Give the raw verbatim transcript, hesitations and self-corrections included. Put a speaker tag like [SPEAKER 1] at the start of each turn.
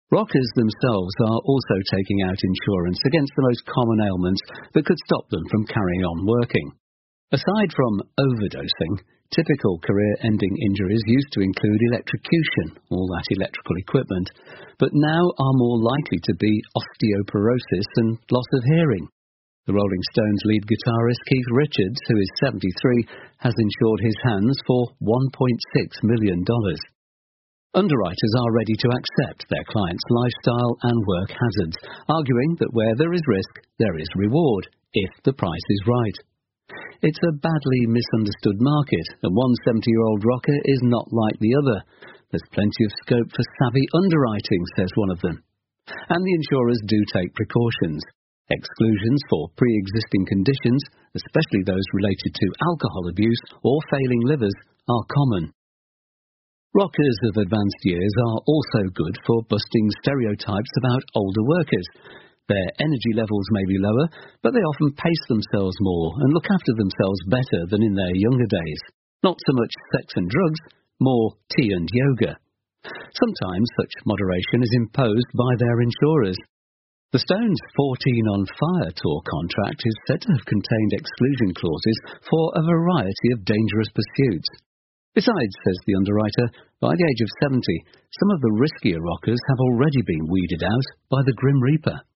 [SPEAKER 1] Rockers themselves are also taking out insurance against the most common ailments that could stop them from carrying on working. Aside from overdosing, typical career-ending injuries used to include electrocution, all that electrical equipment, but now are more likely to be osteoporosis and loss of hearing. The Rolling Stones lead guitarist Keith Richards, who is seventy-three, has insured his hands for one point six million dollars. Underwriters are ready to accept their clients' lifestyle and work hazards, arguing that where there is risk, there is reward, if the price is right. It's a badly misunderstood market, and one seventy-year-old rocker is not like the other. There's plenty of scope for savvy underwriting, says one of them. And the insurers do take precautions. Exclusions for pre-existing conditions, especially those related to alcohol abuse or failing livers, are common. Rockers of advanced years are also good for busting stereotypes about older workers. Their energy levels may be lower, but they often pace themselves more and look after themselves better than in their younger days. Not so much sex and drugs, more tea and yoga. Sometimes such moderation is imposed by their insurers. The Stones' fourteen on Fire tour contract is said to have contained exclusion clauses for a variety of dangerous pursuits. Besides, says the underwriter, by the age of seventy, some of the riskier rockers have already been weeded out by the Grim Reaper.